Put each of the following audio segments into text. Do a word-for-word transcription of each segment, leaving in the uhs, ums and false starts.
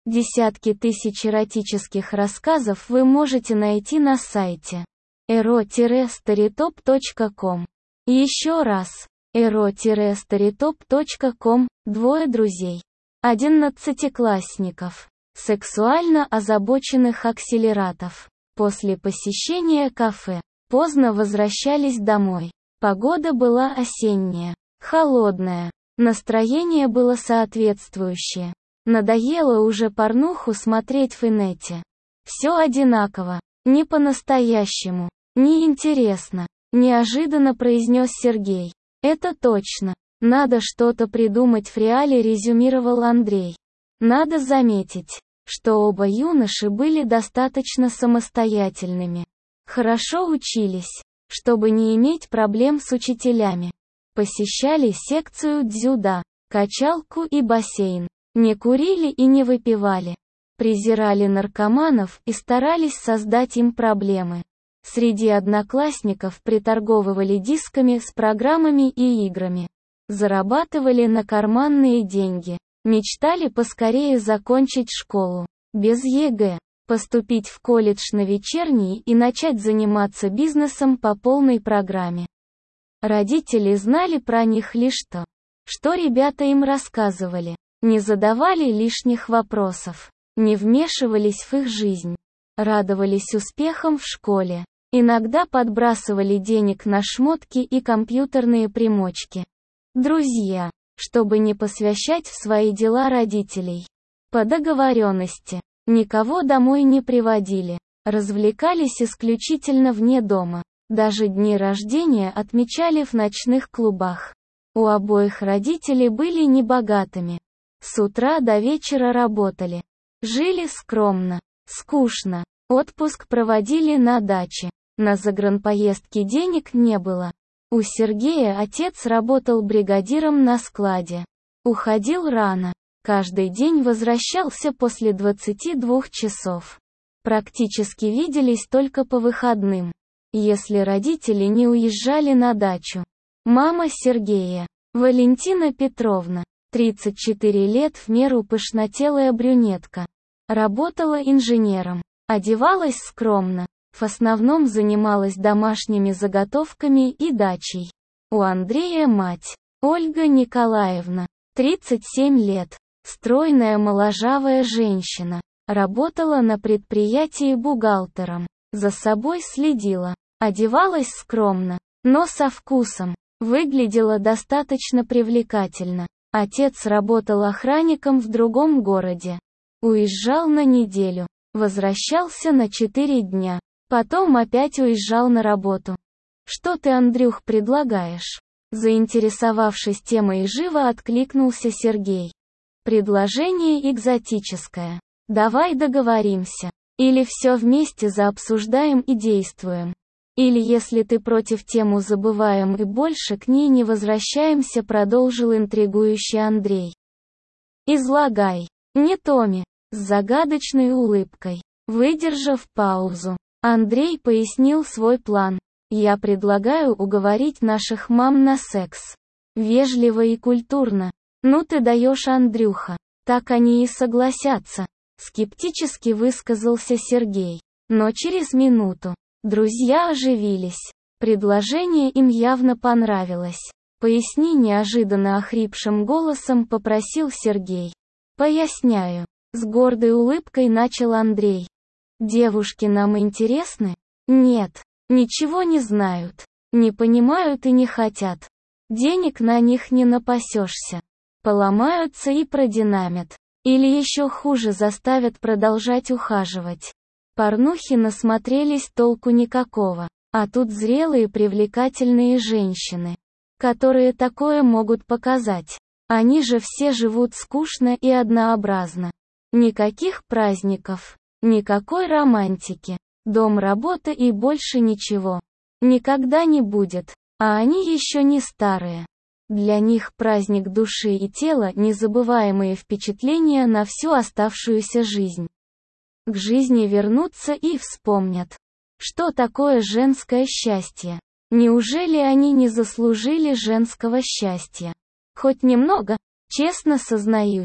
Десятки тысяч эротических рассказов вы можете найти на сайте эро старитоп точка ком. Еще раз. эро старитоп точка ком. Двое друзей. Одиннадцатиклассников. Сексуально озабоченных акселератов. После посещения кафе. Поздно возвращались домой. Погода была осенняя. Холодная. Настроение было соответствующее. Надоело уже порнуху смотреть в инете. Все одинаково. Не по-настоящему. Не интересно. Неожиданно произнес Сергей. Это точно. Надо что-то придумать в реале, резюмировал Андрей. Надо заметить, что оба юноши были достаточно самостоятельными. Хорошо учились, чтобы не иметь проблем с учителями. Посещали секцию дзюдо, качалку и бассейн. Не курили и не выпивали. Презирали наркоманов и старались создать им проблемы. Среди одноклассников приторговывали дисками с программами и играми. Зарабатывали на карманные деньги. Мечтали поскорее закончить школу. Без ЕГЭ. Поступить в колледж на вечерний и начать заниматься бизнесом по полной программе. Родители знали про них лишь то, что ребята им рассказывали. Не задавали лишних вопросов, не вмешивались в их жизнь, радовались успехам в школе, иногда подбрасывали денег на шмотки и компьютерные примочки. Друзья, чтобы не посвящать в свои дела родителей. По договоренности, никого домой не приводили, развлекались исключительно вне дома, даже дни рождения отмечали в ночных клубах. У обоих родителей были небогатыми. С утра до вечера работали. Жили скромно, скучно. Отпуск проводили на даче. На загранпоездки денег не было. У Сергея отец работал бригадиром на складе. Уходил рано. Каждый день возвращался после двадцати двух часов. Практически виделись только по выходным, если родители не уезжали на дачу. Мама Сергея, Валентина Петровна, тридцать четыре лет, в меру пышнотелая брюнетка. Работала инженером, одевалась скромно, в основном занималась домашними заготовками и дачей. У Андрея мать, Ольга Николаевна, тридцать семь лет, стройная моложавая женщина, работала на предприятии бухгалтером, за собой следила, одевалась скромно, но со вкусом, выглядела достаточно привлекательно. Отец работал охранником в другом городе. Уезжал на неделю, возвращался на четыре дня, потом опять уезжал на работу. «Что ты, Андрюх, предлагаешь?» Заинтересовавшись темой, живо откликнулся Сергей. «Предложение экзотическое. Давай договоримся. Или все вместе заобсуждаем и действуем. Или, если ты против, тему забываем и больше к ней не возвращаемся», продолжил интригующий Андрей. «Излагай». «Не Томи», с загадочной улыбкой. Выдержав паузу, Андрей пояснил свой план. «Я предлагаю уговорить наших мам на секс. Вежливо и культурно. Ну ты даешь, Андрюха. Так они и согласятся», скептически высказался Сергей. Но через минуту друзья оживились. Предложение им явно понравилось. «Поясни», неожиданно охрипшим голосом попросил Сергей. «Поясняю». С гордой улыбкой начал Андрей. «Девушки нам интересны? Нет. Ничего не знают. Не понимают и не хотят. Денег на них не напасешься. Поломаются и продинамят. Или еще хуже, заставят продолжать ухаживать. Порнухи насмотрелись, толку никакого. А тут зрелые привлекательные женщины, которые такое могут показать. Они же все живут скучно и однообразно. Никаких праздников, никакой романтики. Дом, работа и больше ничего. Никогда не будет. А они еще не старые. Для них праздник души и тела, незабываемые впечатления на всю оставшуюся жизнь. К жизни вернутся и вспомнят, что такое женское счастье. Неужели они не заслужили женского счастья? Хоть немного, честно сознаюсь.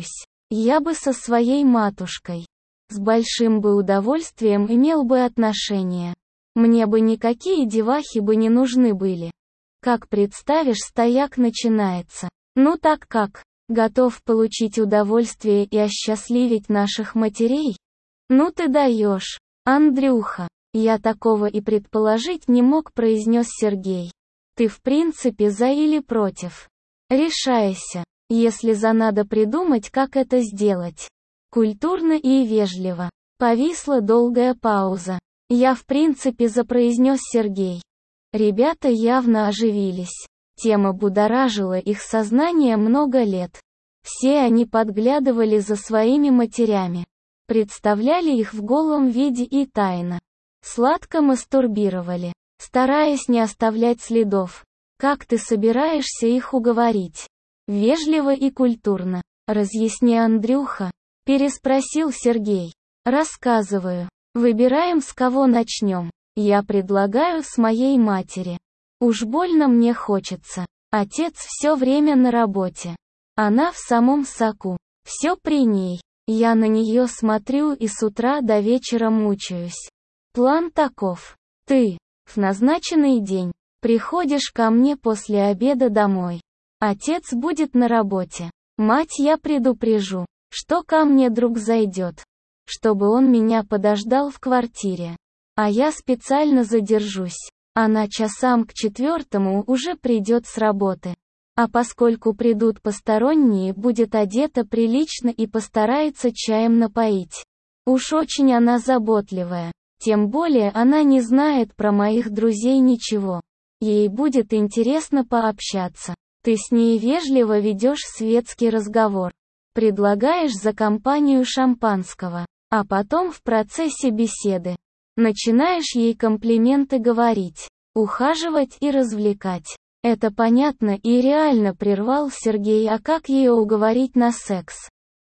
Я бы со своей матушкой. С большим бы удовольствием имел бы отношения. Мне бы никакие девахи бы не нужны были. Как представишь, стояк начинается. Ну так как? Готов получить удовольствие и осчастливить наших матерей? Ну ты даешь, Андрюха. Я такого и предположить не мог, произнес Сергей. Ты в принципе за или против? Решайся. Если за, надо придумать, как это сделать. Культурно и вежливо. Повисла долгая пауза. Я в принципе за, произнес Сергей. Ребята явно оживились. Тема будоражила их сознание много лет. Все они подглядывали за своими матерями. Представляли их в голом виде и тайно. Сладко мастурбировали, стараясь не оставлять следов. Как ты собираешься их уговорить? Вежливо и культурно. Разъясни, Андрюха. Переспросил Сергей. Рассказываю. Выбираем, с кого начнем. Я предлагаю с моей матери. Уж больно мне хочется. Отец все время на работе. Она в самом соку. Все при ней. Я на нее смотрю и с утра до вечера мучаюсь. План таков. Ты, в назначенный день, приходишь ко мне после обеда домой. Отец будет на работе. Мать я предупрежу, что ко мне друг зайдет. Чтобы он меня подождал в квартире. А я специально задержусь. Она часам к четвертому уже придет с работы. А поскольку придут посторонние, будет одета прилично и постарается чаем напоить. Уж очень она заботливая. Тем более она не знает про моих друзей ничего. Ей будет интересно пообщаться. Ты с ней вежливо ведешь светский разговор. Предлагаешь за компанию шампанского. А потом в процессе беседы начинаешь ей комплименты говорить, ухаживать и развлекать. Это понятно и реально, прервал Сергей. А как ее уговорить на секс?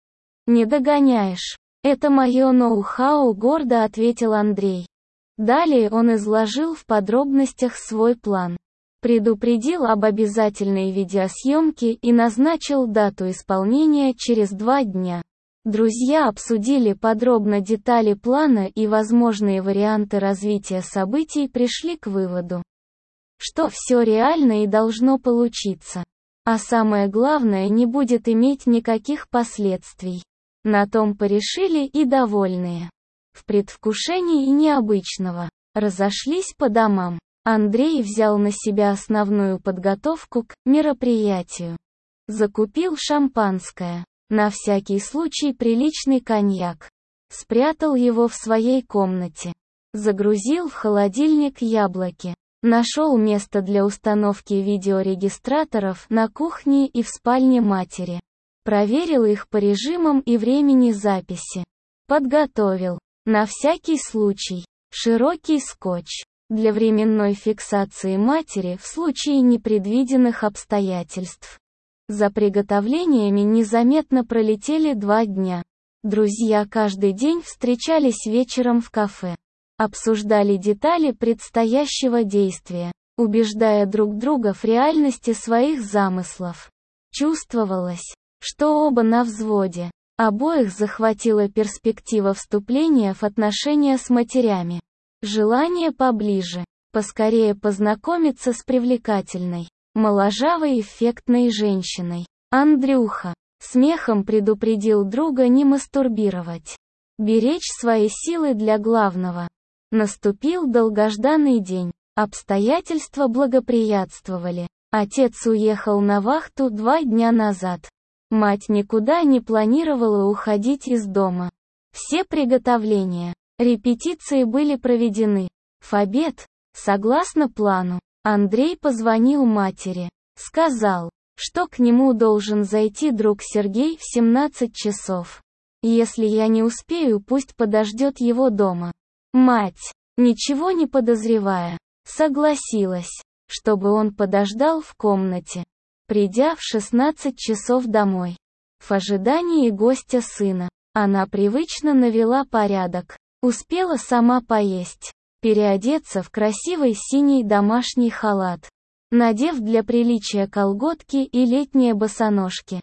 Не догоняешь. Это мое ноу-хау, гордо ответил Андрей. Далее он изложил в подробностях свой план. Предупредил об обязательной видеосъемке и назначил дату исполнения через два дня. Друзья обсудили подробно детали плана и возможные варианты развития событий, пришли к выводу, что все реально и должно получиться. А самое главное, не будет иметь никаких последствий. На том порешили и довольные. В предвкушении необычного, разошлись по домам. Андрей взял на себя основную подготовку к мероприятию. Закупил шампанское. На всякий случай приличный коньяк. Спрятал его в своей комнате. Загрузил в холодильник яблоки. Нашел место для установки видеорегистраторов на кухне и в спальне матери. Проверил их по режимам и времени записи. Подготовил, на всякий случай, широкий скотч для временной фиксации матери в случае непредвиденных обстоятельств. За приготовлениями незаметно пролетели два дня. Друзья каждый день встречались вечером в кафе. Обсуждали детали предстоящего действия, убеждая друг друга в реальности своих замыслов. Чувствовалось, что оба на взводе. Обоих захватила перспектива вступления в отношения с матерями. Желание поближе, поскорее познакомиться с привлекательной, моложавой эффектной женщиной. Андрюха смехом предупредил друга не мастурбировать. Беречь свои силы для главного. Наступил долгожданный день. Обстоятельства благоприятствовали. Отец уехал на вахту два дня назад. Мать никуда не планировала уходить из дома. Все приготовления, репетиции были проведены. В обед, согласно плану, Андрей позвонил матери. Сказал, что к нему должен зайти друг Сергей в семнадцать часов. Если я не успею, пусть подождет его дома. Мать, ничего не подозревая, согласилась, чтобы он подождал в комнате. Придя в шестнадцать часов домой, в ожидании гостя сына, она привычно навела порядок. Успела сама поесть, переодеться в красивый синий домашний халат, надев для приличия колготки и летние босоножки.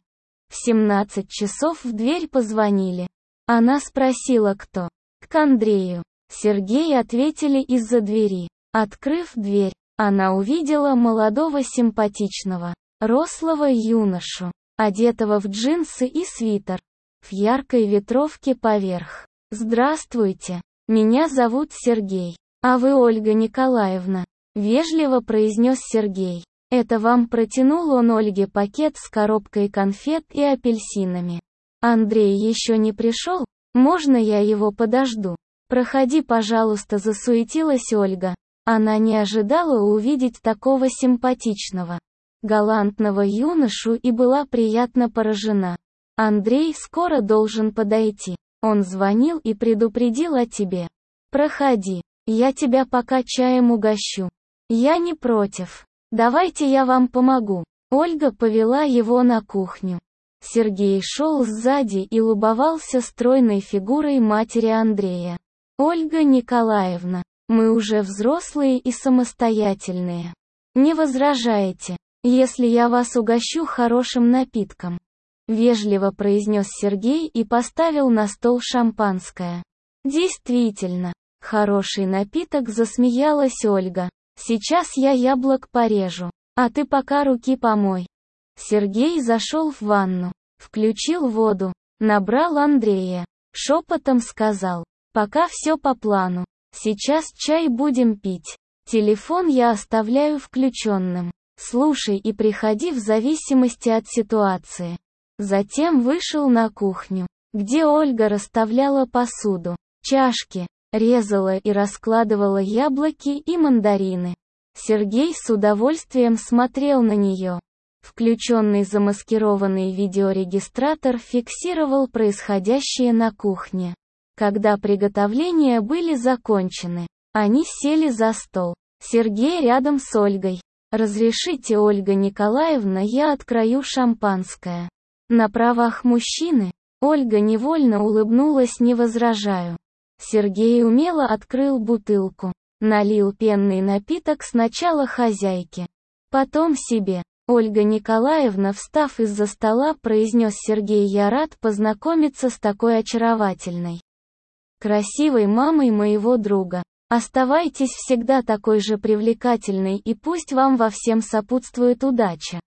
В семнадцать часов в дверь позвонили. Она спросила, кто. К Андрею. Сергей ответили из-за двери. Открыв дверь, она увидела молодого симпатичного, рослого юношу, одетого в джинсы и свитер, в яркой ветровке поверх. «Здравствуйте, меня зовут Сергей. А вы Ольга Николаевна?» — вежливо произнес Сергей. «Это вам», протянул он Ольге пакет с коробкой конфет и апельсинами. «Андрей еще не пришел? Можно я его подожду?» «Проходи, пожалуйста», — засуетилась Ольга. Она не ожидала увидеть такого симпатичного, галантного юношу и была приятно поражена. «Андрей скоро должен подойти. Он звонил и предупредил о тебе. Проходи, я тебя пока чаем угощу». «Я не против. Давайте я вам помогу». Ольга повела его на кухню. Сергей шел сзади и любовался стройной фигурой матери Андрея. «Ольга Николаевна, мы уже взрослые и самостоятельные. Не возражаете, если я вас угощу хорошим напитком?» Вежливо произнес Сергей и поставил на стол шампанское. «Действительно, хороший напиток», — засмеялась Ольга. «Сейчас я яблок порежу, а ты пока руки помой». Сергей зашел в ванну, включил воду, набрал Андрея, шепотом сказал: «Пока все по плану. Сейчас чай будем пить. Телефон я оставляю включенным. Слушай и приходи в зависимости от ситуации». Затем вышел на кухню, где Ольга расставляла посуду, чашки, резала и раскладывала яблоки и мандарины. Сергей с удовольствием смотрел на нее. Включенный замаскированный видеорегистратор фиксировал происходящее на кухне. Когда приготовления были закончены, они сели за стол. Сергей рядом с Ольгой. «Разрешите, Ольга Николаевна, я открою шампанское?» На правах мужчины, Ольга невольно улыбнулась: «Не возражаю». Сергей умело открыл бутылку, налил пенный напиток сначала хозяйке, потом себе. «Ольга Николаевна», встав из-за стола, произнес Сергей: «Я рад познакомиться с такой очаровательной, красивой мамой моего друга. Оставайтесь всегда такой же привлекательной, и пусть вам во всем сопутствует удача.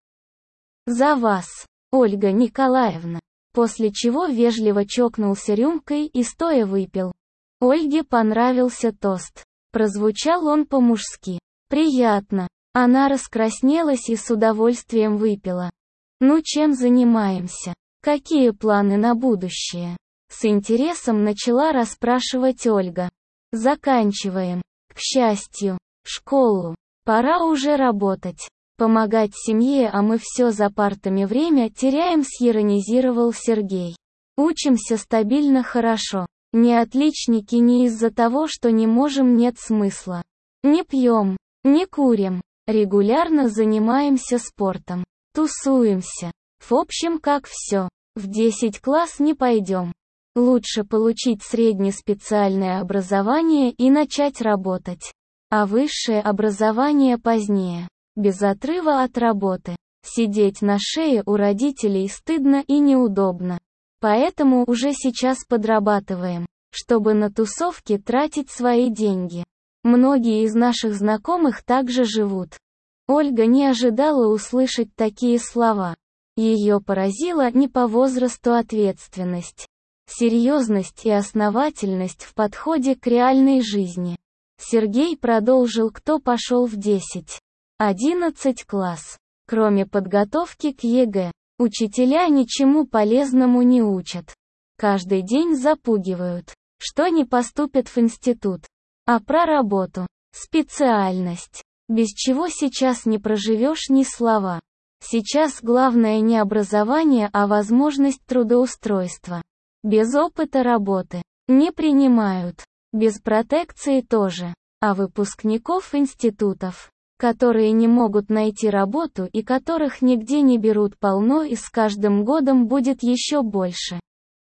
За вас, Ольга Николаевна». После чего вежливо чокнулся рюмкой и стоя выпил. Ольге понравился тост. Прозвучал он по-мужски. Приятно. Она раскраснелась и с удовольствием выпила. «Ну, чем занимаемся? Какие планы на будущее?» С интересом начала расспрашивать Ольга. «Заканчиваем. К счастью, школу. Пора уже работать. Помогать семье, а мы все за партами время теряем», — сиронизировал Сергей. «Учимся стабильно хорошо. Не отличники не из-за того, что не можем, нет смысла. Не пьем, не курим, регулярно занимаемся спортом, тусуемся. В общем, как все. В десять класс не пойдем. Лучше получить среднеспециальное образование и начать работать. А высшее образование позднее. Без отрыва от работы. Сидеть на шее у родителей стыдно и неудобно. Поэтому уже сейчас подрабатываем, чтобы на тусовки тратить свои деньги. Многие из наших знакомых также живут». Ольга не ожидала услышать такие слова. Ее поразила не по возрасту ответственность, серьезность и основательность в подходе к реальной жизни. Сергей продолжил: «Кто пошел в десять, одиннадцать класс? Кроме подготовки к ЕГЭ, учителя ничему полезному не учат. Каждый день запугивают, что не поступят в институт. А про работу, специальность, без чего сейчас не проживешь, ни слова. Сейчас главное не образование, а возможность трудоустройства. Без опыта работы не принимают, без протекции тоже. А выпускников институтов, которые не могут найти работу и которых нигде не берут, полно, и с каждым годом будет еще больше.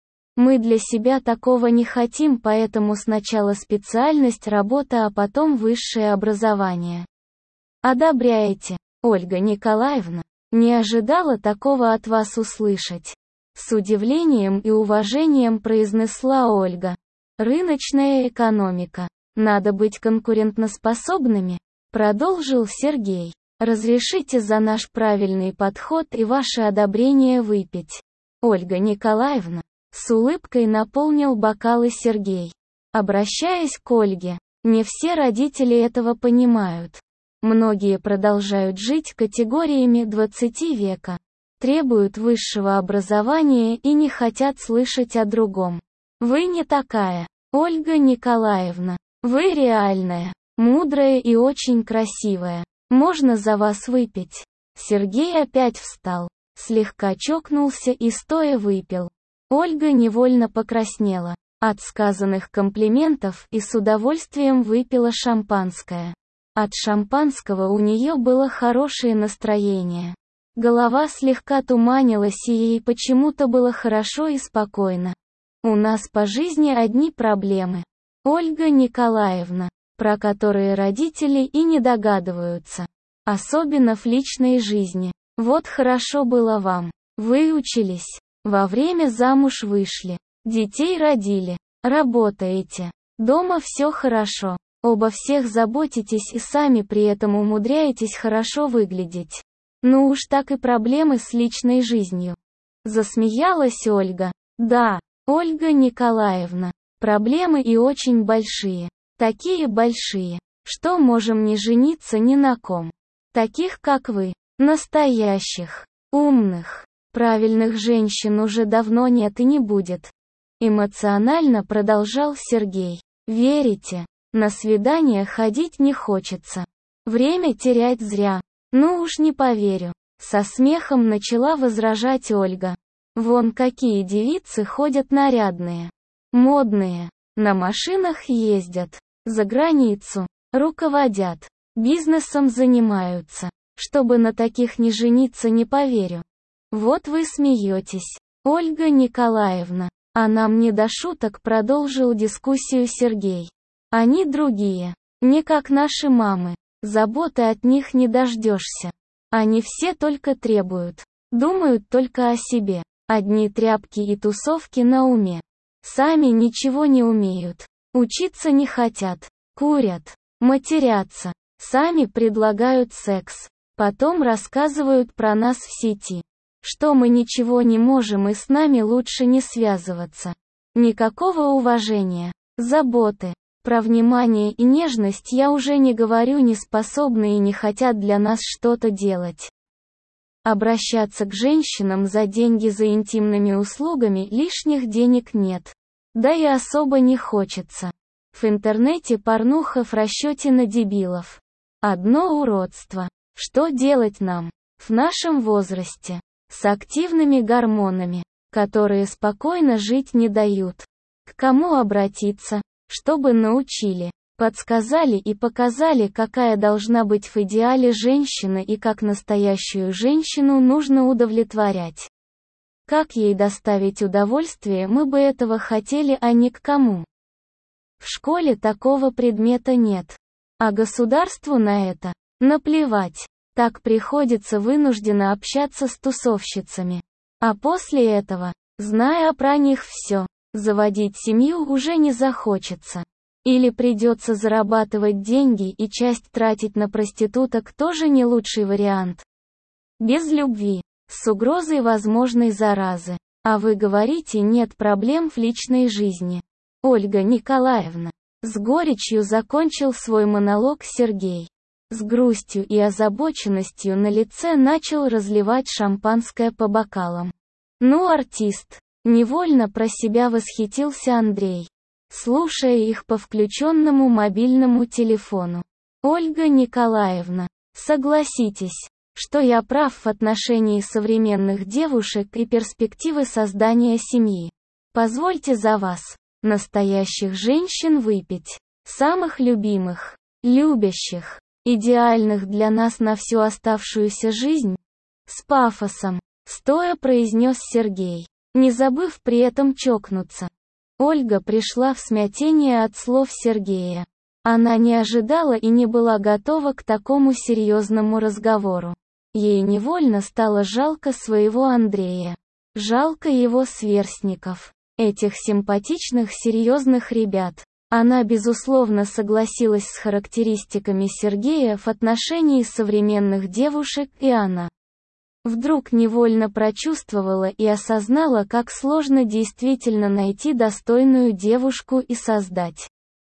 Мы для себя такого не хотим, поэтому сначала специальность, работа, а потом высшее образование. Одобряете, Ольга Николаевна? Не ожидала такого от вас услышать». С удивлением и уважением произнесла Ольга. Рыночная экономика. Надо быть конкурентоспособными, продолжил Сергей. Разрешите за наш правильный подход и ваше одобрение выпить. Ольга Николаевна. С улыбкой наполнил бокалы Сергей. Обращаясь к Ольге, не все родители этого понимают. Многие продолжают жить категориями двадцати века, требуют высшего образования и не хотят слышать о другом. Вы не такая, Ольга Николаевна. Вы реальная, мудрая и очень красивая. Можно за вас выпить? Сергей опять встал, слегка чокнулся и стоя выпил. Ольга невольно покраснела от сказанных комплиментов и с удовольствием выпила шампанское. От шампанского у нее было хорошее настроение. Голова слегка туманилась, и ей почему-то было хорошо и спокойно. У нас по жизни одни проблемы, Ольга Николаевна, про которые родители и не догадываются. Особенно в личной жизни. Вот хорошо было вам. Выучились. Во время замуж вышли. Детей родили. Работаете. Дома все хорошо. Обо всех заботитесь и сами при этом умудряетесь хорошо выглядеть. Ну уж так и проблемы с личной жизнью. Засмеялась Ольга. Да, Ольга Николаевна. Проблемы и очень большие. Такие большие, что можем не жениться ни на ком. Таких как вы. Настоящих, умных, правильных женщин уже давно нет и не будет. Эмоционально продолжал Сергей. Верите? На свидание ходить не хочется. Время терять зря. Ну уж не поверю. Со смехом начала возражать Ольга. Вон какие девицы ходят нарядные. Модные. На машинах ездят. За границу. Руководят. Бизнесом занимаются. Чтобы на таких не жениться, не поверю. Вот вы смеетесь, Ольга Николаевна. А нам не до шуток, продолжил дискуссию Сергей. Они другие. Не как наши мамы. Заботы от них не дождешься. Они все только требуют. Думают только о себе. Одни тряпки и тусовки на уме. Сами ничего не умеют. Учиться не хотят. Курят. Матерятся. Сами предлагают секс. Потом рассказывают про нас в сети. Что мы ничего не можем и с нами лучше не связываться. Никакого уважения. Заботы. Про внимание и нежность я уже не говорю, не способны и не хотят для нас что-то делать. Обращаться к женщинам за деньги за интимными услугами лишних денег нет. Да и особо не хочется. В интернете порнуха в расчете на дебилов. Одно уродство. Что делать нам, в нашем возрасте, с активными гормонами, которые спокойно жить не дают? К кому обратиться, чтобы научили, подсказали и показали, какая должна быть в идеале женщина и как настоящую женщину нужно удовлетворять? Как ей доставить удовольствие, мы бы этого хотели, а не к кому. В школе такого предмета нет. А государству на это наплевать. Так приходится вынужденно общаться с тусовщицами. А после этого, зная про них все, заводить семью уже не захочется. Или придется зарабатывать деньги, и часть тратить на проституток тоже не лучший вариант. Без любви, с угрозой возможной заразы. А вы говорите, нет проблем в личной жизни. Ольга Николаевна. С горечью закончил свой монолог Сергей. С грустью и озабоченностью на лице начал разливать шампанское по бокалам. Ну, артист. Невольно про себя восхитился Андрей, слушая их по включенному мобильному телефону. Ольга Николаевна, согласитесь, что я прав в отношении современных девушек и перспективы создания семьи. Позвольте за вас, настоящих женщин, выпить. Самых любимых, любящих, идеальных для нас на всю оставшуюся жизнь. С пафосом, стоя произнес Сергей, не забыв при этом чокнуться. Ольга пришла в смятение от слов Сергея. Она не ожидала и не была готова к такому серьезному разговору. Ей невольно стало жалко своего Андрея. Жалко его сверстников, этих симпатичных серьезных ребят. Она безусловно согласилась с характеристиками Сергея в отношении современных девушек, и она вдруг невольно прочувствовала и осознала, как сложно действительно найти достойную девушку и создать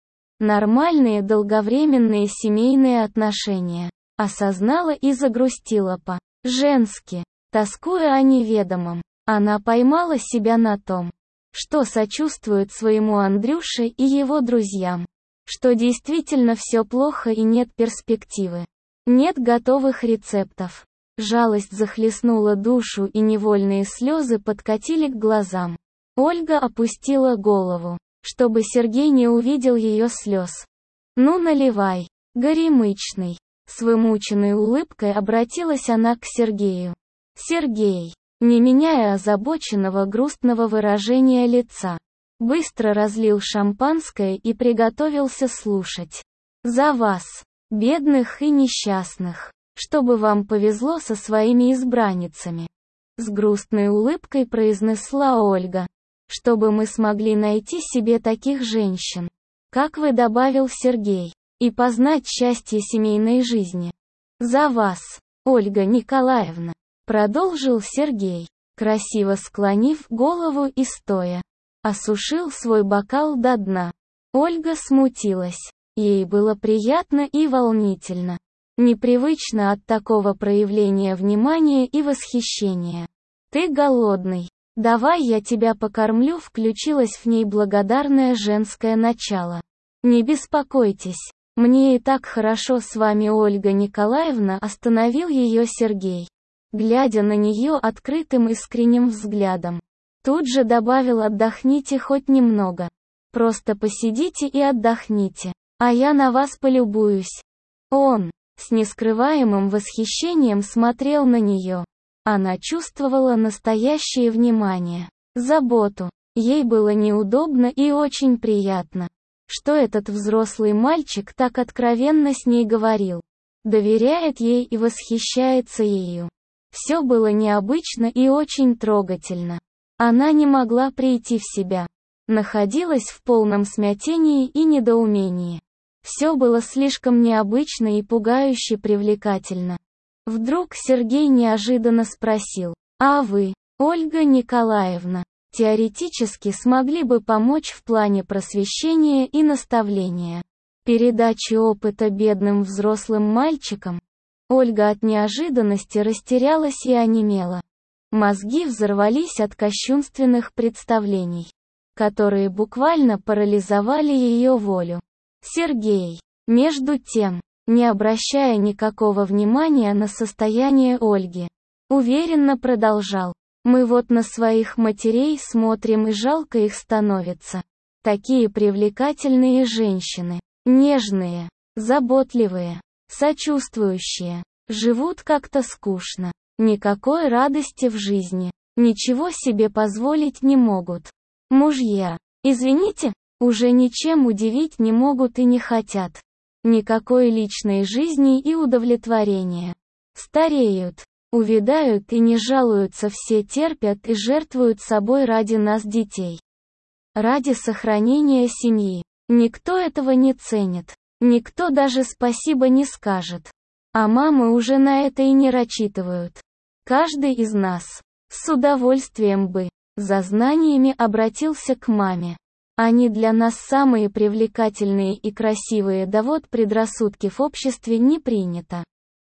нормальные долговременные семейные отношения. Осознала и загрустила по-женски, тоскуя о неведомом. Она поймала себя на том, что сочувствует своему Андрюше и его друзьям, что действительно все плохо и нет перспективы, нет готовых рецептов. Жалость захлестнула душу, и невольные слезы подкатили к глазам. Ольга опустила голову, чтобы Сергей не увидел ее слез. «Ну наливай, горемычный». С вымученной улыбкой обратилась она к Сергею. Сергей, не меняя озабоченного грустного выражения лица, быстро разлил шампанское и приготовился слушать. «За вас, бедных и несчастных, чтобы вам повезло со своими избранницами», с грустной улыбкой произнесла Ольга. «Чтобы мы смогли найти себе таких женщин, как вы», добавил Сергей, «и познать счастье семейной жизни. За вас, Ольга Николаевна», продолжил Сергей, красиво склонив голову и стоя, осушил свой бокал до дна. Ольга смутилась. Ей было приятно и волнительно. Непривычно от такого проявления внимания и восхищения. «Ты голодный. Давай я тебя покормлю», включилось в ней благодарное женское начало. «Не беспокойтесь, мне и так хорошо с вами, Ольга Николаевна», остановил ее Сергей, глядя на нее открытым искренним взглядом. Тут же добавил: «Отдохните хоть немного. Просто посидите и отдохните, а я на вас полюбуюсь». Он с нескрываемым восхищением смотрел на нее. Она чувствовала настоящее внимание, заботу. Ей было неудобно и очень приятно, что этот взрослый мальчик так откровенно с ней говорил, доверяет ей и восхищается ею. Все было необычно и очень трогательно. Она не могла прийти в себя, находилась в полном смятении и недоумении. Все было слишком необычно и пугающе привлекательно. Вдруг Сергей неожиданно спросил: «А вы, Ольга Николаевна, теоретически смогли бы помочь в плане просвещения и наставления, передачи опыта бедным взрослым мальчикам?» Ольга от неожиданности растерялась и онемела. Мозги взорвались от кощунственных представлений, которые буквально парализовали ее волю. Сергей, между тем, не обращая никакого внимания на состояние Ольги, уверенно продолжал: «Мы вот на своих матерей смотрим, и жалко их становится. Такие привлекательные женщины, нежные, заботливые, сочувствующие, живут как-то скучно, никакой радости в жизни, ничего себе позволить не могут. Мужья, извините, уже ничем удивить не могут и не хотят. Никакой личной жизни и удовлетворения. Стареют, увядают и не жалуются, все терпят и жертвуют собой ради нас, детей. Ради сохранения семьи. Никто этого не ценит. Никто даже спасибо не скажет. А мамы уже на это и не рассчитывают. Каждый из нас с удовольствием бы за знаниями обратился к маме. Они для нас самые привлекательные и красивые, да вот предрассудки в обществе не принято.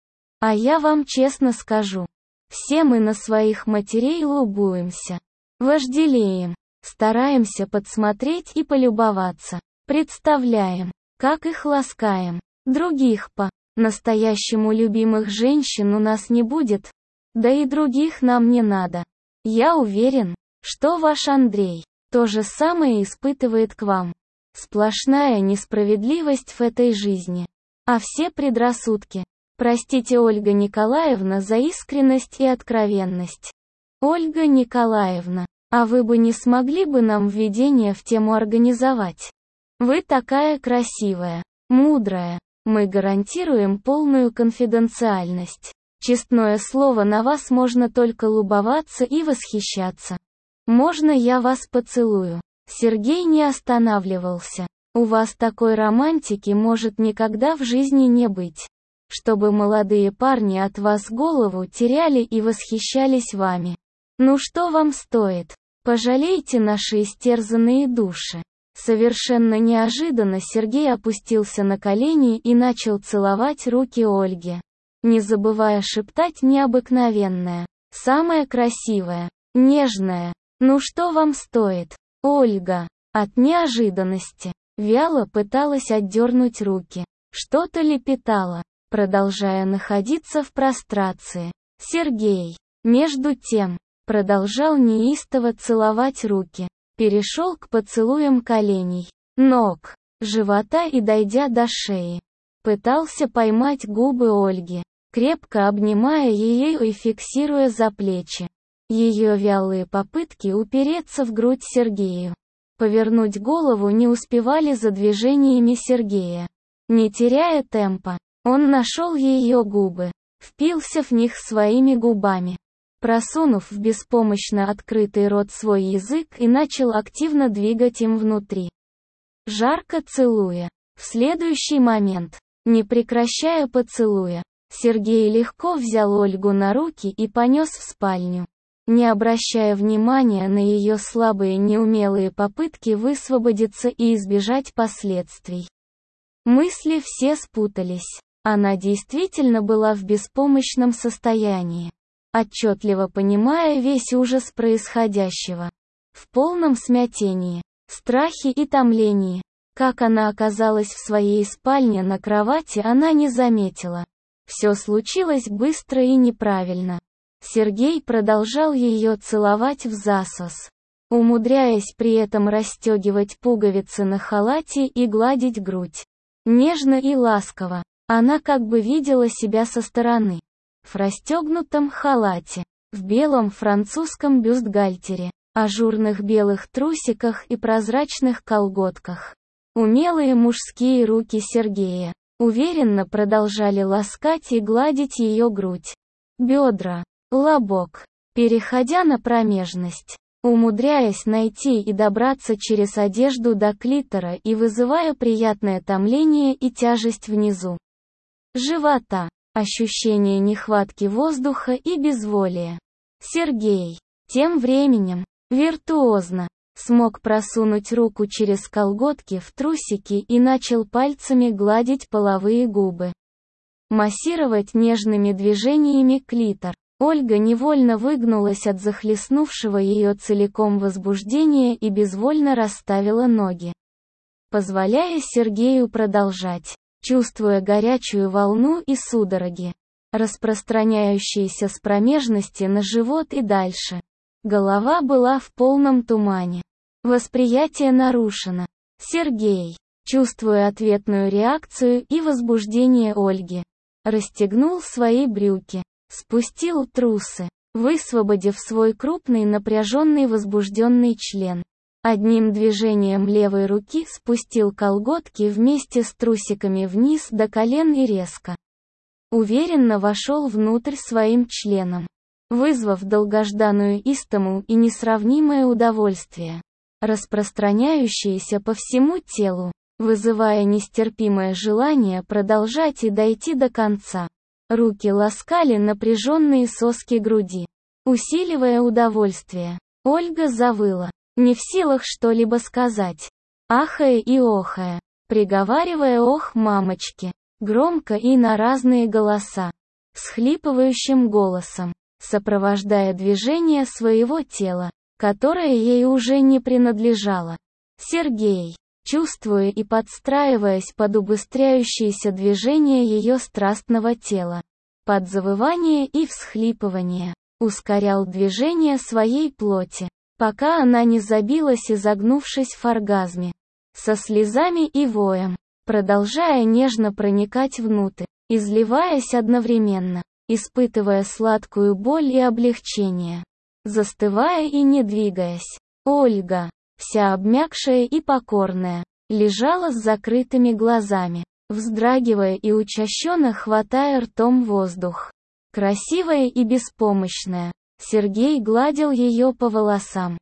А я вам честно скажу, все мы на своих матерей лубуемся, вожделеем, стараемся подсмотреть и полюбоваться, представляем, как их ласкаем. Других по-настоящему любимых женщин у нас не будет, да и других нам не надо. Я уверен, что ваш Андрей то же самое испытывает к вам. Сплошная несправедливость в этой жизни. А все предрассудки. Простите, Ольга Николаевна, за искренность и откровенность. Ольга Николаевна, а вы бы не смогли бы нам введение в тему организовать? Вы такая красивая, мудрая. Мы гарантируем полную конфиденциальность. Честное слово, на вас можно только лубоваться и восхищаться. Можно я вас поцелую? Сергей не останавливался. У вас такой романтики может никогда в жизни не быть. Чтобы молодые парни от вас голову теряли и восхищались вами. Ну что вам стоит? Пожалейте наши истерзанные души. Совершенно неожиданно Сергей опустился на колени и начал целовать руки Ольги, не забывая шептать необыкновенное, самое красивое, нежное. Ну что вам стоит? Ольга, от неожиданности, вяло пыталась отдернуть руки. Что-то лепетала, продолжая находиться в прострации. Сергей, между тем, продолжал неистово целовать руки, перешел к поцелуям коленей, ног, живота и, дойдя до шеи, пытался поймать губы Ольги, крепко обнимая ее и фиксируя за плечи. Ее вялые попытки упереться в грудь Сергею, повернуть голову не успевали за движениями Сергея. Не теряя темпа, он нашел ее губы, впился в них своими губами, просунув в беспомощно открытый рот свой язык и начал активно двигать им внутри, жарко целуя. В следующий момент, не прекращая поцелуя, Сергей легко взял Ольгу на руки и понес в спальню, не обращая внимания на ее слабые неумелые попытки высвободиться и избежать последствий. Мысли все спутались. Она действительно была в беспомощном состоянии, отчетливо понимая весь ужас происходящего. В полном смятении, страхе и томлении. Как она оказалась в своей спальне на кровати, она не заметила. Все случилось быстро и неправильно. Сергей продолжал ее целовать взасос, умудряясь при этом расстегивать пуговицы на халате и гладить грудь. Нежно и ласково. Она как бы видела себя со стороны. В расстегнутом халате, в белом французском бюстгальтере, ажурных белых трусиках и прозрачных колготках. Умелые мужские руки Сергея уверенно продолжали ласкать и гладить ее грудь, бедра, лобок, переходя на промежность, умудряясь найти и добраться через одежду до клитора и вызывая приятное томление и тяжесть внизу живота, ощущение нехватки воздуха и безволия. Сергей, тем временем, виртуозно, смог просунуть руку через колготки в трусики и начал пальцами гладить половые губы, массировать нежными движениями клитор. Ольга невольно выгнулась от захлестнувшего ее целиком возбуждения и безвольно расставила ноги, позволяя Сергею продолжать, чувствуя горячую волну и судороги, распространяющиеся с промежности на живот и дальше. Голова была в полном тумане. Восприятие нарушено. Сергей, чувствуя ответную реакцию и возбуждение Ольги, расстегнул свои брюки, спустил трусы, высвободив свой крупный напряженный возбужденный член. Одним движением левой руки спустил колготки вместе с трусиками вниз до колен и резко, уверенно вошел внутрь своим членом, вызвав долгожданную истому и несравнимое удовольствие, распространяющееся по всему телу, вызывая нестерпимое желание продолжать и дойти до конца. Руки ласкали напряженные соски груди, усиливая удовольствие. Ольга завыла, не в силах что-либо сказать, ахая и охая, приговаривая «ох, мамочки», громко и на разные голоса, всхлипывающим голосом, сопровождая движение своего тела, которое ей уже не принадлежало. Сергей, чувствуя и подстраиваясь под убыстряющиеся движения ее страстного тела, под завывание и всхлипывание, ускорял движение своей плоти, пока она не забилась, изогнувшись в оргазме, со слезами и воем, продолжая нежно проникать внутрь, изливаясь одновременно, испытывая сладкую боль и облегчение, застывая и не двигаясь. Ольга, вся обмякшая и покорная, лежала с закрытыми глазами, вздрагивая и учащенно хватая ртом воздух. Красивая и беспомощная, Сергей гладил ее по волосам,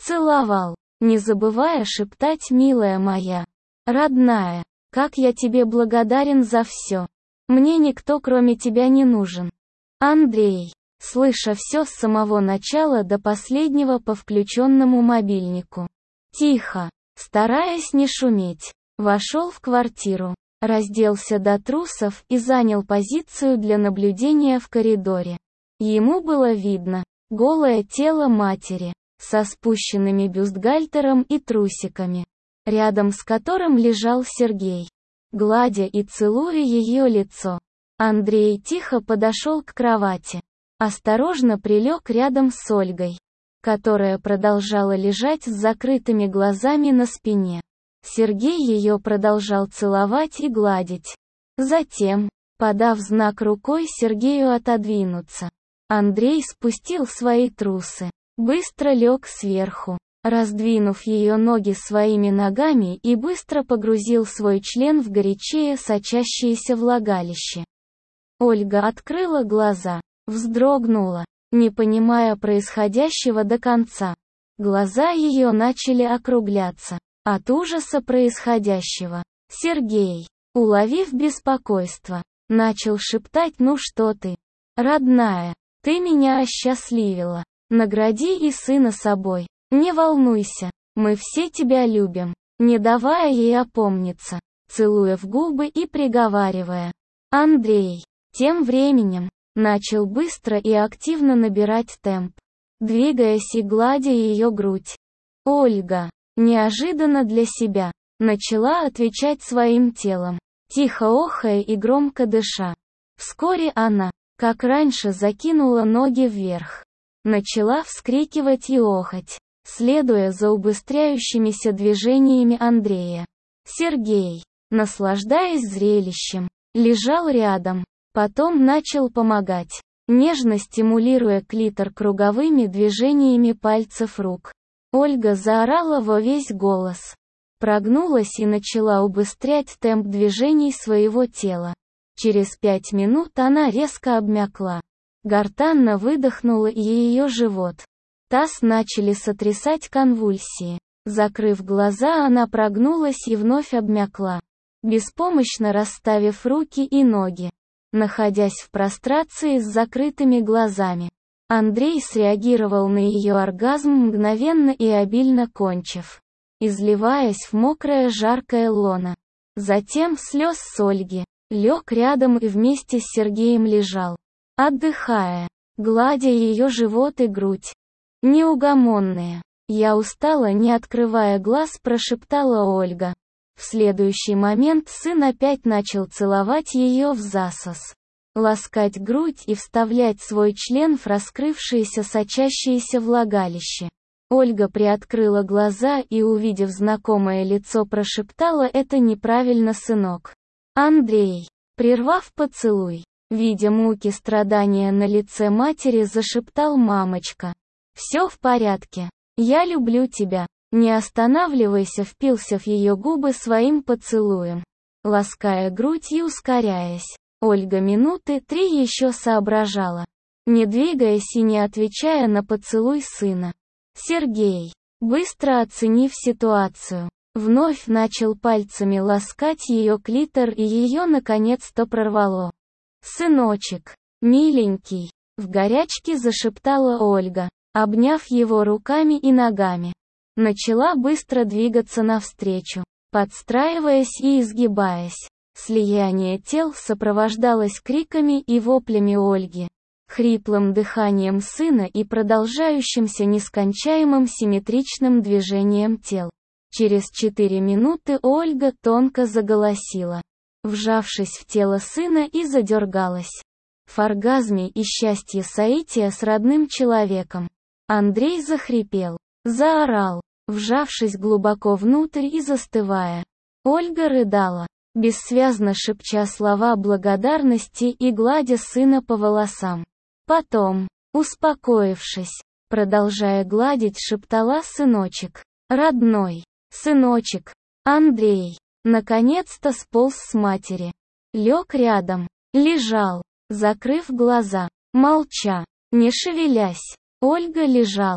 Целовал, не забывая шептать: «Милая моя, родная, как я тебе благодарен за все. Мне никто кроме тебя не нужен». Андрей, слыша все с самого начала до последнего по включенному мобильнику, тихо, стараясь не шуметь, вошел в квартиру, разделся до трусов и занял позицию для наблюдения в коридоре. Ему было видно голое тело матери, со спущенными бюстгальтером и трусиками, рядом с которым лежал Сергей, гладя и целуя ее лицо. Андрей тихо подошел к кровати, осторожно прилег рядом с Ольгой, которая продолжала лежать с закрытыми глазами на спине. Сергей ее продолжал целовать и гладить. Затем, подав знак рукой Сергею отодвинуться, Андрей спустил свои трусы, быстро лег сверху, раздвинув ее ноги своими ногами, и быстро погрузил свой член в горячее сочащееся влагалище. Ольга открыла глаза, вздрогнула, не понимая происходящего до конца. Глаза ее начали округляться от ужаса происходящего. Сергей, уловив беспокойство, начал шептать: «Ну что ты, родная, ты меня осчастливила. Награди и сына собой. Не волнуйся, мы все тебя любим», не давая ей опомниться, целуя в губы и приговаривая. Андрей, тем временем, начал быстро и активно набирать темп, двигаясь и гладя ее грудь. Ольга, неожиданно для себя, начала отвечать своим телом, тихо охая и громко дыша. Вскоре она, как раньше, закинула ноги вверх, начала вскрикивать и охать, следуя за убыстряющимися движениями Андрея. Сергей, наслаждаясь зрелищем, лежал рядом, потом начал помогать, нежно стимулируя клитор круговыми движениями пальцев рук. Ольга заорала во весь голос, прогнулась и начала убыстрять темп движений своего тела. Через пять минут она резко обмякла. Гортанно выдохнула, и ее живот, таз начали сотрясать конвульсии. Закрыв глаза, она прогнулась и вновь обмякла, беспомощно расставив руки и ноги, находясь в прострации с закрытыми глазами. Андрей среагировал на ее оргазм мгновенно и обильно кончив, изливаясь в мокрое жаркое лоно. Затем слез с Ольги, лег рядом и вместе с Сергеем лежал, отдыхая, гладя ее живот и грудь. «Неугомонная, я устала», не открывая глаз, прошептала Ольга. В следующий момент сын опять начал целовать ее в засос, ласкать грудь и вставлять свой член в раскрывшееся сочащееся влагалище. Ольга приоткрыла глаза и, увидев знакомое лицо, прошептала: «Это неправильно, сынок». Андрей, прервав поцелуй, видя муки страдания на лице матери, зашептал: «Мамочка, все в порядке. Я люблю тебя». Не останавливайся, впился в ее губы своим поцелуем, лаская грудь и ускоряясь. Ольга минуты три еще соображала, не двигаясь и не отвечая на поцелуй сына. Сергей, быстро оценив ситуацию, вновь начал пальцами ласкать ее клитор, и ее наконец-то прорвало. «Сыночек, миленький», в горячке зашептала Ольга, обняв его руками и ногами. Начала быстро двигаться навстречу, подстраиваясь и изгибаясь. Слияние тел сопровождалось криками и воплями Ольги, хриплым дыханием сына и продолжающимся нескончаемым симметричным движением тел. Через четыре минуты Ольга тонко заголосила, вжавшись в тело сына, и задергалась. В оргазме и счастье соития с родным человеком. Андрей захрипел, заорал, вжавшись глубоко внутрь и застывая. Ольга рыдала, бессвязно шепча слова благодарности и гладя сына по волосам. Потом, успокоившись, продолжая гладить, шептала: «Сыночек, родной, сыночек». Андрей, наконец-то сполз с матери, лег рядом, лежал, закрыв глаза, молча, не шевелясь. Ольга лежала,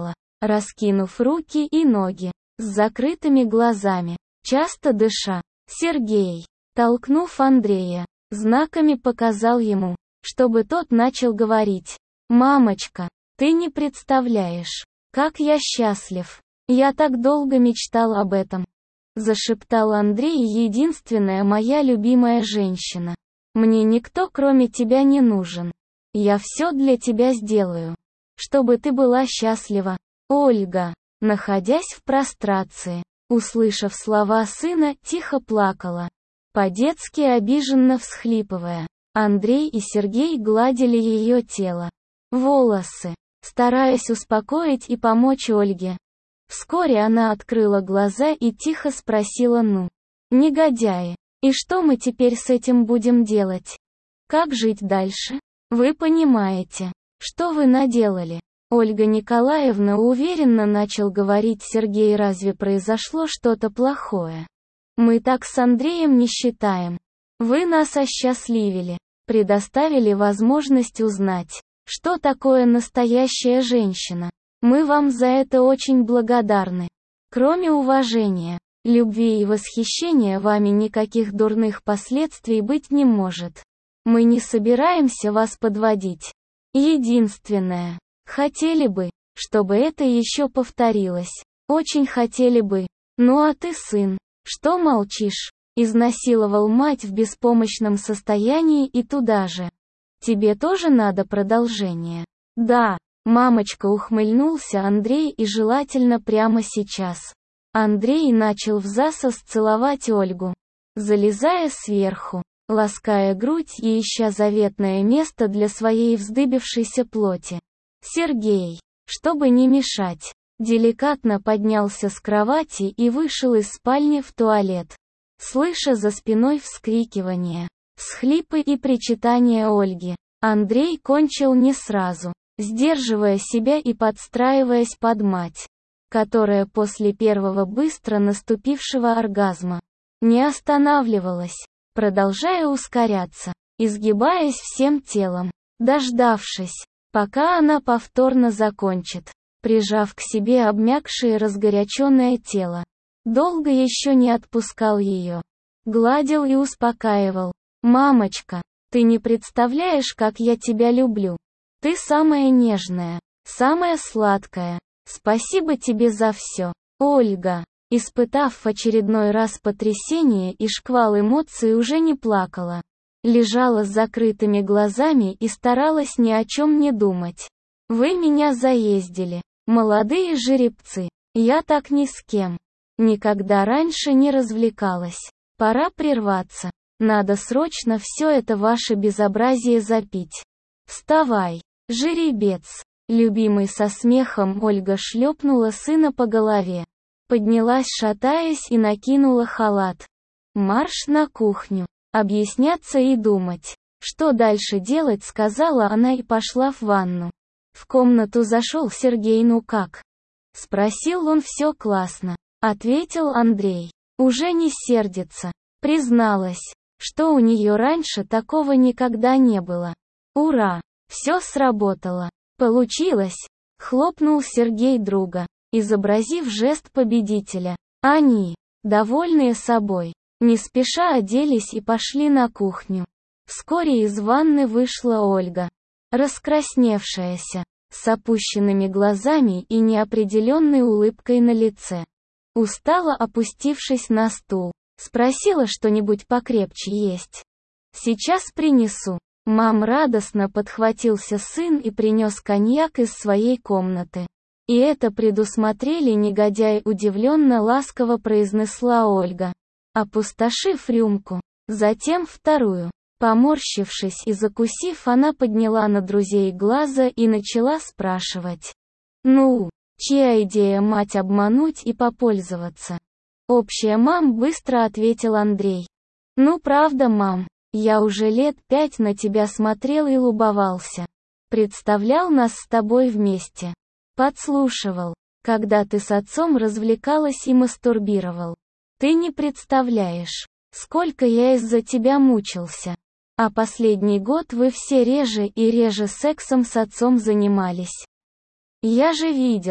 раскинув руки и ноги, с закрытыми глазами, часто дыша. Сергей, толкнув Андрея, знаками показал ему, чтобы тот начал говорить. «Мамочка, ты не представляешь, как я счастлив. Я так долго мечтал об этом», — зашептал Андрей, — «единственная моя любимая женщина. Мне никто кроме тебя не нужен. Я все для тебя сделаю, чтобы ты была счастлива». Ольга, находясь в прострации, услышав слова сына, тихо плакала, по-детски обиженно всхлипывая. Андрей и Сергей гладили ее тело, волосы, стараясь успокоить и помочь Ольге. Вскоре она открыла глаза и тихо спросила: «Ну, негодяи, и что мы теперь с этим будем делать? Как жить дальше? Вы понимаете, что вы наделали?» Ольга Николаевна уверенно начал говорить Сергей: «Разве произошло что-то плохое? Мы так с Андреем не считаем. Вы нас осчастливили, предоставили возможность узнать, что такое настоящая женщина. Мы вам за это очень благодарны. Кроме уважения, любви и восхищения вами никаких дурных последствий быть не может. Мы не собираемся вас подводить. Единственное, хотели бы, чтобы это еще повторилось. Очень хотели бы. Ну а ты, сын, что молчишь? Изнасиловал мать в беспомощном состоянии и туда же. Тебе тоже надо продолжение?» «Да, мамочка», ухмыльнулся Андрей, — «и желательно прямо сейчас». Андрей начал взасос целовать Ольгу, залезая сверху, лаская грудь и ища заветное место для своей вздыбившейся плоти. Сергей, чтобы не мешать, деликатно поднялся с кровати и вышел из спальни в туалет, слыша за спиной вскрикивания, всхлипы и причитания Ольги. Андрей кончил не сразу, сдерживая себя и подстраиваясь под мать, которая после первого быстро наступившего оргазма не останавливалась, продолжая ускоряться, изгибаясь всем телом, дождавшись, пока она повторно закончит, прижав к себе обмякшее разгоряченное тело. Долго еще не отпускал ее, гладил и успокаивал. «Мамочка, ты не представляешь, как я тебя люблю. Ты самая нежная, самая сладкая. Спасибо тебе за все». Ольга, испытав в очередной раз потрясение и шквал эмоций, уже не плакала. Лежала с закрытыми глазами и старалась ни о чем не думать. «Вы меня заездили, молодые жеребцы. Я так ни с кем никогда раньше не развлекалась. Пора прерваться. Надо срочно все это ваше безобразие запить. Вставай, жеребец!» Любимый со смехом Ольга шлепнула сына по голове. Поднялась, шатаясь, и накинула халат. «Марш на кухню. Объясняться и думать, что дальше делать», — сказала она и пошла в ванну. В комнату зашел Сергей. «Ну как?» — спросил он. «Все классно», — ответил Андрей. Уже не сердится. Призналась, что у нее раньше такого никогда не было. «Ура! Все сработало. Получилось!» — хлопнул Сергей друга, изобразив жест победителя. Они, довольные собой, не спеша оделись и пошли на кухню. Вскоре из ванны вышла Ольга, раскрасневшаяся, с опущенными глазами и неопределенной улыбкой на лице. Устало опустившись на стул, спросила: «Что-нибудь покрепче есть?» «Сейчас принесу». Мам, радостно подхватился сын и принес коньяк из своей комнаты. «И это предусмотрели, негодяй», — удивленно ласково произнесла Ольга, опустошив рюмку, затем вторую. Поморщившись и закусив, она подняла на друзей глаза и начала спрашивать: «Ну, чья идея, мать, обмануть и попользоваться?» «Общая, мам», — быстро ответил Андрей. «Ну правда, мам, я уже лет пять на тебя смотрел и любовался. Представлял нас с тобой вместе. Подслушивал, когда ты с отцом развлекалась и мастурбировал. Ты не представляешь, сколько я из-за тебя мучился. А последний год вы все реже и реже сексом с отцом занимались. Я же видел,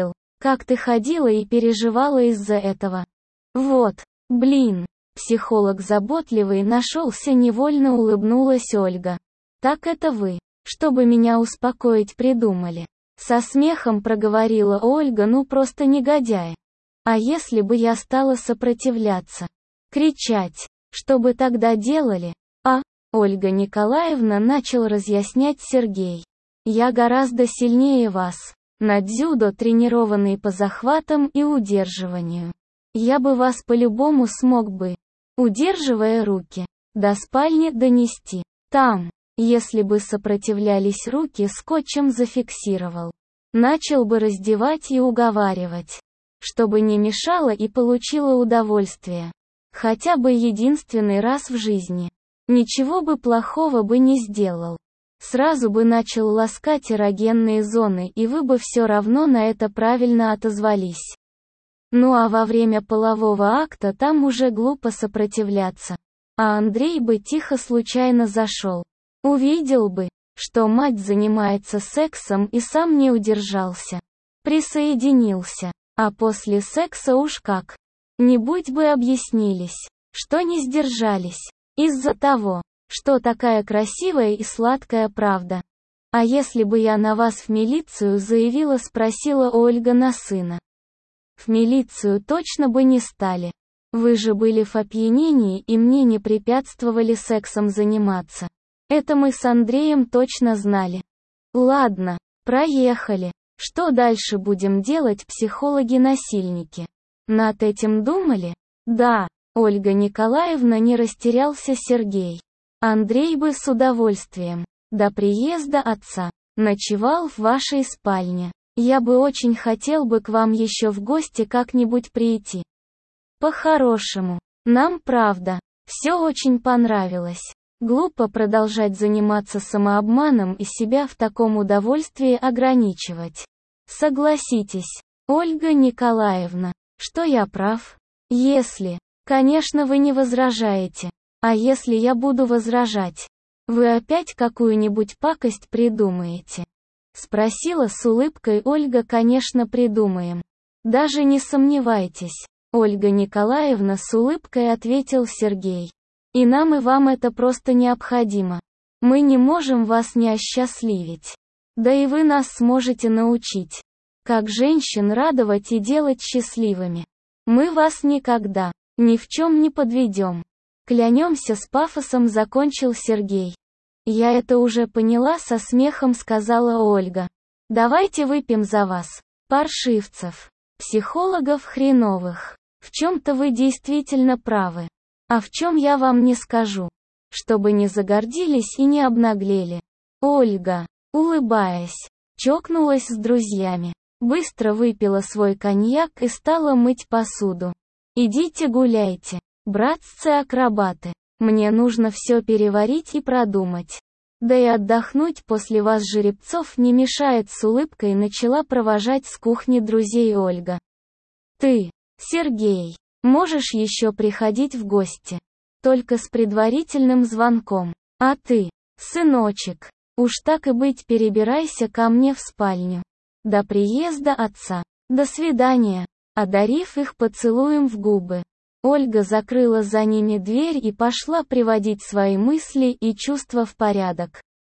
Как ты ходила и переживала из-за этого. Вот, блин. Психолог заботливый нашелся, невольно улыбнулась Ольга. Так это вы, чтобы меня успокоить, придумали. Со смехом проговорила Ольга, ну просто негодяй. А если бы я стала сопротивляться? Кричать? Что бы тогда делали? А, Ольга Николаевна, начал разъяснять Сергей. Я гораздо сильнее вас. На дзюдо тренированный по захватам и удерживанию. Я бы вас по-любому смог бы, удерживая руки, до спальни донести. Там, если бы сопротивлялись, руки скотчем зафиксировал. Начал бы раздевать и уговаривать, чтобы не мешало и получила удовольствие. Хотя бы единственный раз в жизни. Ничего бы плохого бы не сделал. Сразу бы начал ласкать эрогенные зоны, и вы бы все равно на это правильно отозвались. Ну а во время полового акта там уже глупо сопротивляться. А Андрей бы тихо случайно зашел. Увидел бы, что мать занимается сексом, и сам не удержался. Присоединился. А после секса уж как. Нибудь бы объяснились, что не сдержались. Из-за того, что такая красивая и сладкая правда. А если бы я на вас в милицию заявила, спросила Ольга на сына. В милицию точно бы не стали. Вы же были в опьянении и мне не препятствовали сексом заниматься. Это мы с Андреем точно знали. Ладно, проехали. Что дальше будем делать, психологи-насильники? Над этим думали? Да, Ольга Николаевна, не растерялся Сергей. Андрей бы с удовольствием, до приезда отца, ночевал в вашей спальне. Я бы очень хотел бы к вам еще в гости как-нибудь прийти. По-хорошему. Нам, правда, все очень понравилось. Глупо продолжать заниматься самообманом и себя в таком удовольствии ограничивать. Согласитесь, Ольга Николаевна, что я прав? Если, конечно, вы не возражаете. А если я буду возражать? Вы опять какую-нибудь пакость придумаете? Спросила с улыбкой Ольга. Конечно, придумаем. Даже не сомневайтесь, Ольга Николаевна, с улыбкой ответил Сергей. И нам, и вам это просто необходимо. Мы не можем вас не осчастливить. Да и вы нас сможете научить, как женщин радовать и делать счастливыми. Мы вас никогда, ни в чем не подведем. Клянемся, с пафосом закончил Сергей. Я это уже поняла, со смехом сказала Ольга. Давайте выпьем за вас, паршивцев, психологов хреновых. В чем-то вы действительно правы. А в чем я вам не скажу. Чтобы не загордились и не обнаглели. Ольга, улыбаясь, чокнулась с друзьями. Быстро выпила свой коньяк и стала мыть посуду. Идите гуляйте, братцы-акробаты. Мне нужно все переварить и продумать. Да и отдохнуть после вас, жеребцов, не мешает, с улыбкой начала провожать с кухни друзей Ольга. Ты, Сергей, можешь еще приходить в гости. Только с предварительным звонком. А ты, сыночек, уж так и быть, перебирайся ко мне в спальню. До приезда отца. До свидания. Одарив их поцелуем в губы, Ольга закрыла за ними дверь и пошла приводить свои мысли и чувства в порядок.